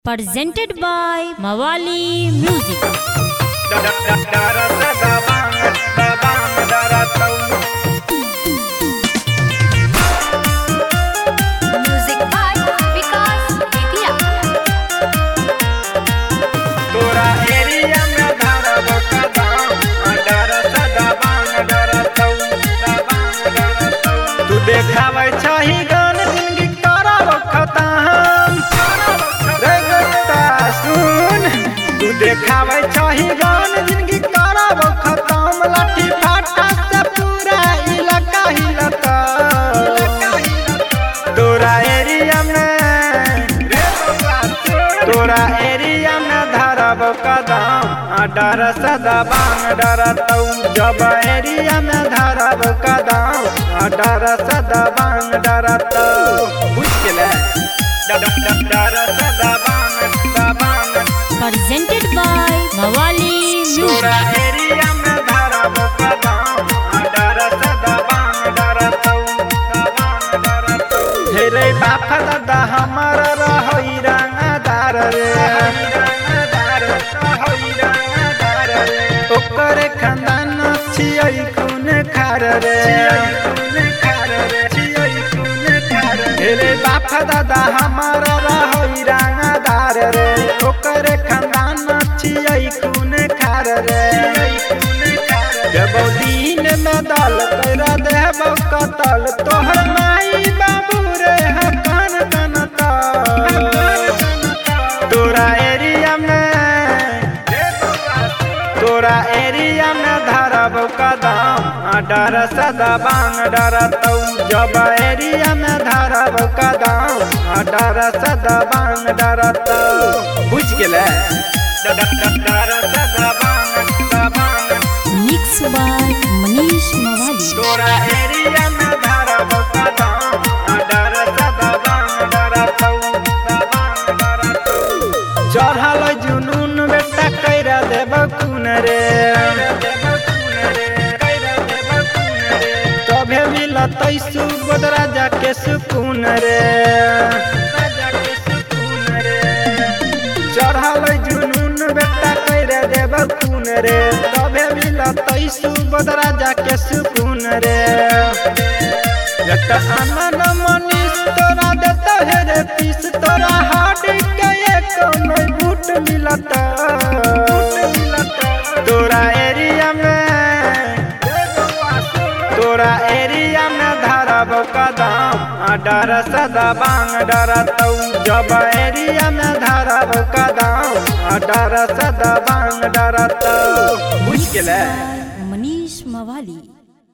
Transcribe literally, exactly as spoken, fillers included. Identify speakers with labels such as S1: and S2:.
S1: Presented by Mawali Music.
S2: Music by Vikas Bethia.
S3: तोरा area में धारा बकदा डर सदा बांग डरतौ बांग डरतौ तू देखावे छही गान जिंदगी तोरा बखता हम रे गता सुन तू देखावे छही गान जिंदगी तोरा बखता हम लाठी फाटा से पूरा इलाका हिलता तोरा एरिया में तोरा एरिया में धरब कदम डर सदा बांग डरतौ जब एरिया में धरब कदम डर सदा बांग डरतौ बुझ गेलै डर सदा बांग बांग
S1: Presented by Mawali
S3: तोरा
S1: Music.
S3: एरिया में धरब कदम डर सदा बांग डरतौ बांग डरतौ हे रे बाप दादा हमर रहई रंगदार रे ओकरे खानदान छियै खून खार रे रे बाप दादा हमर रहई रंगदार रे ओकरे खानदान छियै खून खार रे देबौ दिन में दल तेरा देबौ कतल तोहर माई बाबू रे हकन कनता तोरा एरिया में तोरा एरिया में धरब कदम डर सदा बांग डरतौ जब एरिया में धरब कदम डर सदा बांग डरतौ बुझ गेलै डर सदा बांग बांग
S1: Mixed by Manish Mawali.
S3: तोरा एरिया में धरब कदम डर सदा बांग डरतौ बांग डरतौ चढ़ल जुनून बेटा कैरा देब खून रे तभे मिलतै सुबोध राजा के सुकून रे चढ़ल जुनून बेटा कैरा देब खून रे तभे मिलतै सुबोध राजा के सुकून रे अमन मनीष तोरा देता है रे पीस तोरा हार्ट के एक में बूट मिलता तोरा एरिया में तोरा एरिया में धरब कदम डर सदा बांग डरतौ जब एरिया में धरब कदम डर सदा बांग डरतौ बुझ गेलै
S1: Manish Mawali.